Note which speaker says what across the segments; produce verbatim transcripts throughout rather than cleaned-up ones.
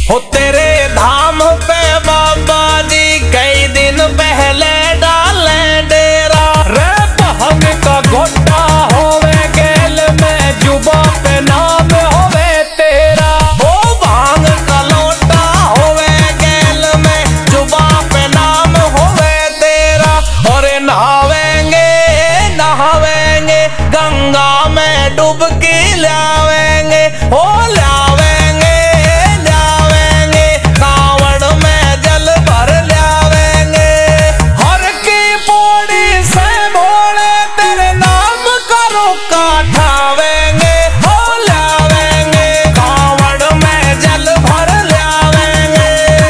Speaker 1: हो तेरे धाम पे बाबा जी कई दिन पहले डाले डेरा रे बहन का गोटा होवे गेल में जुबा पे नाम होवे तेरा। ओ भांग का लोटा होवे गेल में जुबा पे नाम होवे तेरा। और नहावेंगे नहावेंगे गंगा में डुबकी लावेंगे ओ लावेंगे लावेंगे कावड़ में जल भर लावेंगे। हर की पौड़ी से भोले तेरे नाम करो काठावेंगे ओ लावेंगे कावड़ में जल भर लावेंगे।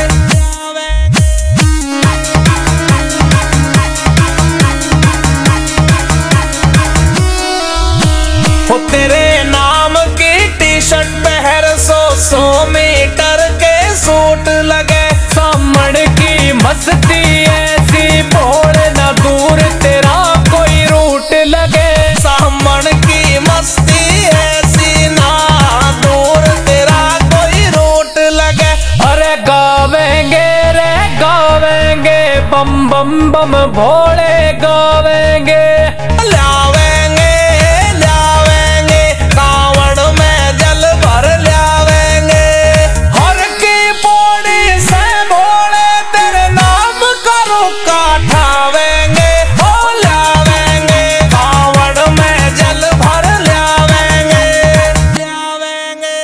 Speaker 1: ओ तेरे नाम की टी शर्ट पहर सौ सौ मीटर के सूट लगे सामण की मस्ती ऐसी भोल न दूर तेरा कोई रूट लगे। सामण की मस्ती ऐसी ना दूर तेरा कोई रूट लगे। अरे गावेंगे रे गावेंगे बम बम बम भोले गावेंगे लावेंगे लावेंगे कावड़ में जल भर लावेंगे। हर की पौड़ी से भोले तेरे नाम करो काठावेंगे ओ लावेंगे कावड़ में जल भर लावेंगे लावेंगे।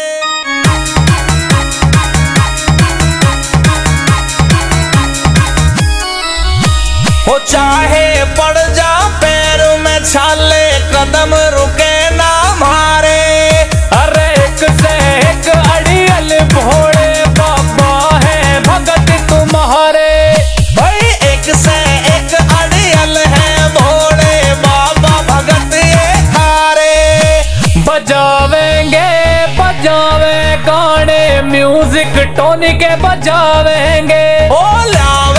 Speaker 1: हो चाहे पड़ जा पैर में छाले कदम रुके ना मारे। अरे एक से एक अड़ियल भोले बाबा है भगत तुम्हारे। भाई एक से एक अड़ियल है भोले बाबा भगत ये थारे। बजावेंगे बजावे गाने म्यूजिक टोन के बजावेंगे ओ ला